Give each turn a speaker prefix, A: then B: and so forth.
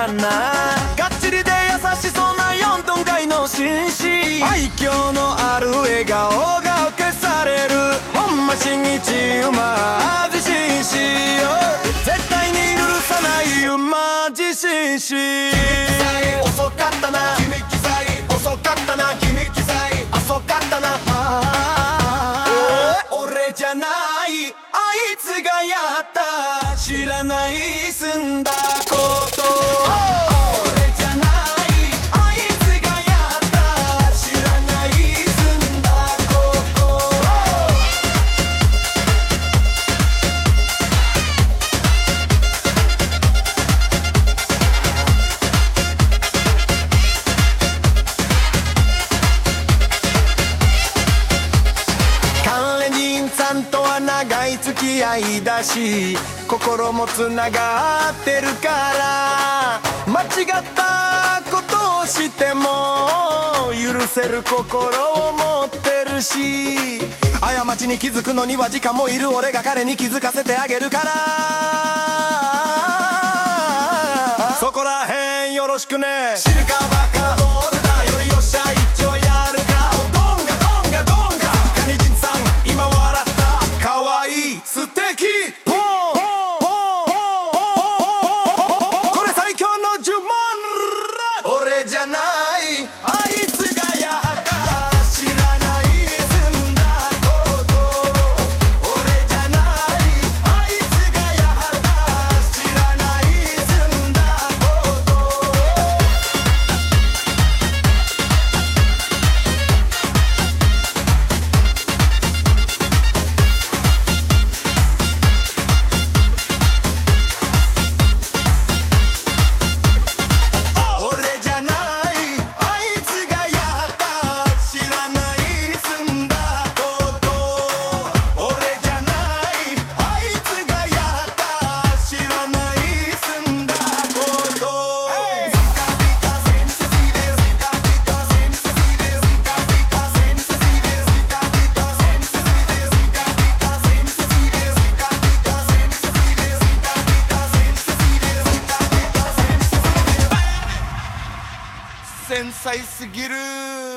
A: かな。がっちりで優しそうな4トン街の紳士、愛嬌のある笑顔が消される。ほんま新一馬自紳士よ、絶対に許さない馬自紳士。遅かったな君貴才、遅かったな君貴才、遅かったな。俺じゃないあいつがやった、知らない済んだこと。俺じゃないあいつがやった、知らない済んだこと。管理人さんとは長い付き合いだし、心もつながってるから、間違ったことをしても許せる心を持ってるし、過ちに気づくのには時間もいる。俺が彼に気づかせてあげるから、そこらへんよろしくね。知るかバカボールだよりよっしゃ一丁やるか。ドンガドンガドンガ、カニジンさん今笑った、かわいい素敵ポンポン、これ最強の呪文。俺じゃないあいつがやった、知らない済んだこと。俺じゃないあいつがやった、知らない済んだこと。俺じゃないあいつがやった、知らない済んだこと。俺じゃないあいつがやった、知らない済んだこと。繊細すぎる。